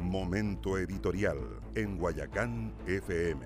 Momento editorial en Guayacán FM.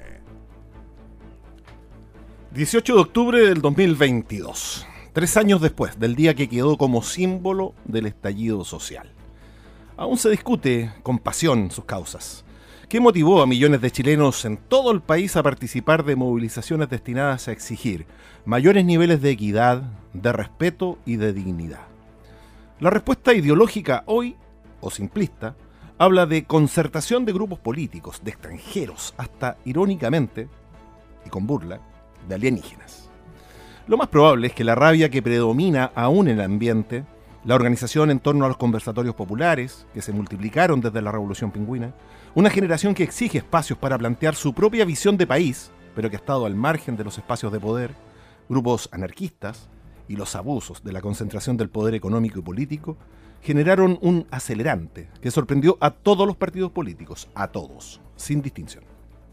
18 de octubre del 2022, 3 años después del día que quedó como símbolo del estallido social. Aún se discute con pasión sus causas. ¿Qué motivó a millones de chilenos en todo el país a participar de movilizaciones destinadas a exigir mayores niveles de equidad, de respeto y de dignidad? La respuesta ideológica hoy, o simplista, habla de concertación de grupos políticos, de extranjeros, hasta irónicamente, y con burla, de alienígenas. Lo más probable es que la rabia que predomina aún en el ambiente, la organización en torno a los conversatorios populares, que se multiplicaron desde la Revolución Pingüina, una generación que exige espacios para plantear su propia visión de país, pero que ha estado al margen de los espacios de poder, grupos anarquistas y los abusos de la concentración del poder económico y político, generaron un acelerante que sorprendió a todos los partidos políticos, a todos, sin distinción.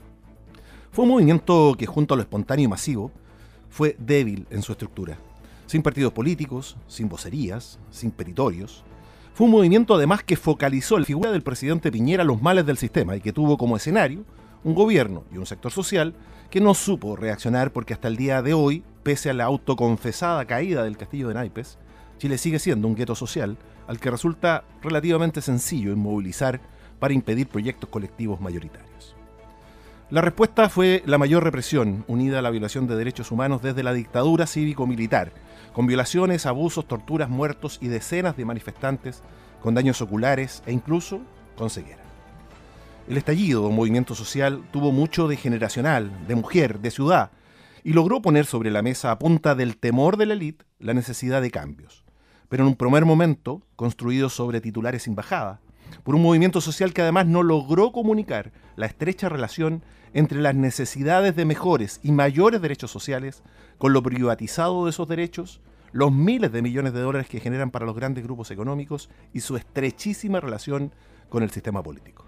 Fue un movimiento que, junto a lo espontáneo y masivo, fue débil en su estructura, sin partidos políticos, sin vocerías, sin petitorios. Fue un movimiento además que focalizó la figura del presidente Piñera los males del sistema y que tuvo como escenario un gobierno y un sector social que no supo reaccionar porque hasta el día de hoy, pese a la autoconfesada caída del castillo de naipes, Chile sigue siendo un gueto social al que resulta relativamente sencillo inmovilizar para impedir proyectos colectivos mayoritarios. La respuesta fue la mayor represión, unida a la violación de derechos humanos desde la dictadura cívico-militar, con violaciones, abusos, torturas, muertos y decenas de manifestantes con daños oculares e incluso con ceguera. El estallido o movimiento social tuvo mucho de generacional, de mujer, de ciudad, y logró poner sobre la mesa a punta del temor de la élite la necesidad de cambios, pero en un primer momento construido sobre titulares sin bajada, por un movimiento social que además no logró comunicar la estrecha relación entre las necesidades de mejores y mayores derechos sociales con lo privatizado de esos derechos, los miles de millones de dólares que generan para los grandes grupos económicos y su estrechísima relación con el sistema político.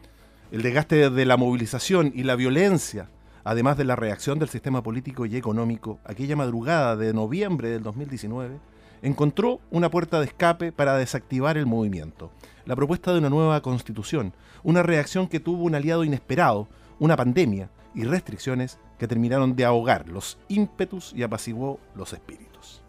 El desgaste de la movilización y la violencia, además de la reacción del sistema político y económico, aquella madrugada de noviembre del 2019, encontró una puerta de escape para desactivar el movimiento. La propuesta de una nueva constitución, una reacción que tuvo un aliado inesperado, una pandemia y restricciones que terminaron de ahogar los ímpetus y apaciguó los espíritus.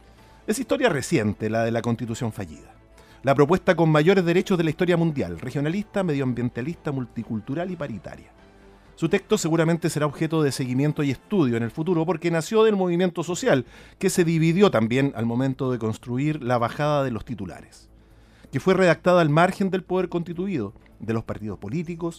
Es historia reciente la de la constitución fallida. La propuesta con mayores derechos de la historia mundial, regionalista, medioambientalista, multicultural y paritaria. Su texto seguramente será objeto de seguimiento y estudio en el futuro porque nació del movimiento social, que se dividió también al momento de construir la bajada de los titulares, que fue redactada al margen del poder constituido, de los partidos políticos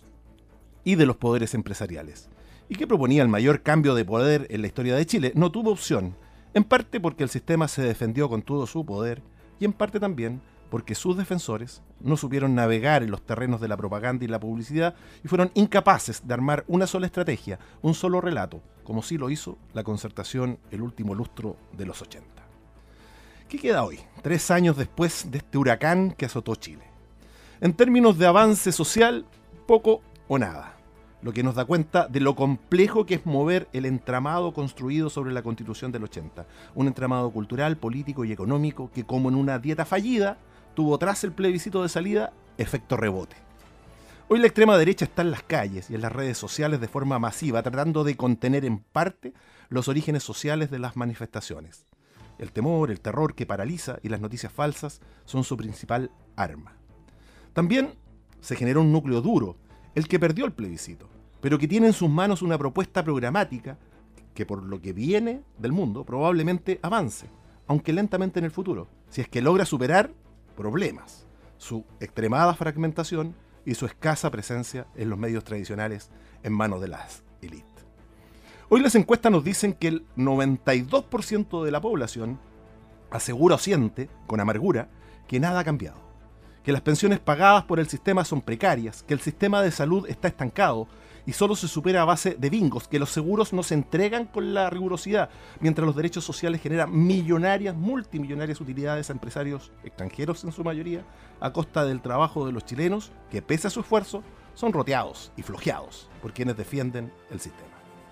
y de los poderes empresariales, y que proponía el mayor cambio de poder en la historia de Chile. No tuvo opción, en parte porque el sistema se defendió con todo su poder y en parte también porque sus defensores no supieron navegar en los terrenos de la propaganda y la publicidad y fueron incapaces de armar una sola estrategia, un solo relato, como sí lo hizo la concertación el último lustro de los 80. ¿Qué queda hoy, 3 años después de este huracán que azotó Chile? En términos de avance social, poco o nada, lo que nos da cuenta de lo complejo que es mover el entramado construido sobre la Constitución del 80, un entramado cultural, político y económico que, como en una dieta fallida, tuvo tras el plebiscito de salida efecto rebote. Hoy la extrema derecha está en las calles y en las redes sociales de forma masiva, tratando de contener en parte los orígenes sociales de las manifestaciones. El temor, el terror que paraliza y las noticias falsas son su principal arma. También se generó un núcleo duro, el que perdió el plebiscito, pero que tiene en sus manos una propuesta programática que, por lo que viene del mundo, probablemente avance, aunque lentamente en el futuro, si es que logra superar problemas, su extremada fragmentación y su escasa presencia en los medios tradicionales en manos de las élites. Hoy las encuestas nos dicen que el 92% de la población asegura o siente, con amargura, que nada ha cambiado, que las pensiones pagadas por el sistema son precarias, que el sistema de salud está estancado y solo se supera a base de bingos, que los seguros no se entregan con la rigurosidad, mientras los derechos sociales generan millonarias, multimillonarias utilidades a empresarios extranjeros en su mayoría, a costa del trabajo de los chilenos, que pese a su esfuerzo, son roteados y flojeados por quienes defienden el sistema.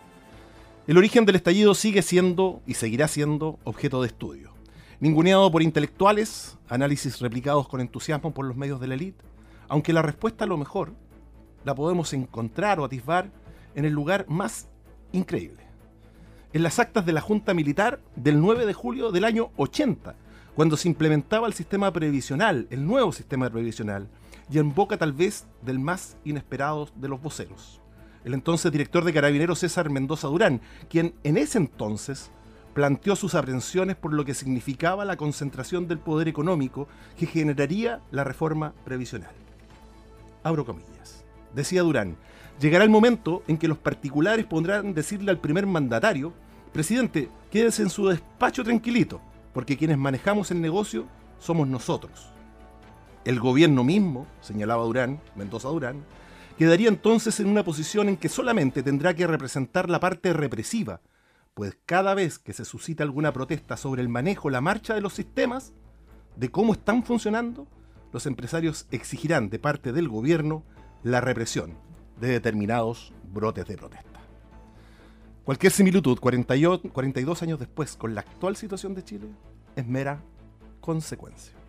El origen del estallido sigue siendo y seguirá siendo objeto de estudio. Ninguneado por intelectuales, análisis replicados con entusiasmo por los medios de la élite, aunque la respuesta a lo mejor la podemos encontrar o atisbar en el lugar más increíble, en las actas de la Junta Militar del 9 de julio del año 80, cuando se implementaba el sistema previsional, el nuevo sistema previsional, y en boca tal vez del más inesperado de los voceros, el entonces director de Carabineros César Mendoza Durán, quien en ese entonces planteó sus aprensiones por lo que significaba la concentración del poder económico que generaría la reforma previsional. Abro comillas. Decía Durán: llegará el momento en que los particulares podrán decirle al primer mandatario: presidente, quédese en su despacho tranquilito, porque quienes manejamos el negocio somos nosotros. El gobierno mismo, señalaba Durán, Mendoza Durán, quedaría entonces en una posición en que solamente tendrá que representar la parte represiva, pues cada vez que se suscita alguna protesta sobre el manejo, la marcha de los sistemas, de cómo están funcionando, los empresarios exigirán de parte del gobierno la represión de determinados brotes de protesta. Cualquier similitud 42 años después con la actual situación de Chile es mera consecuencia.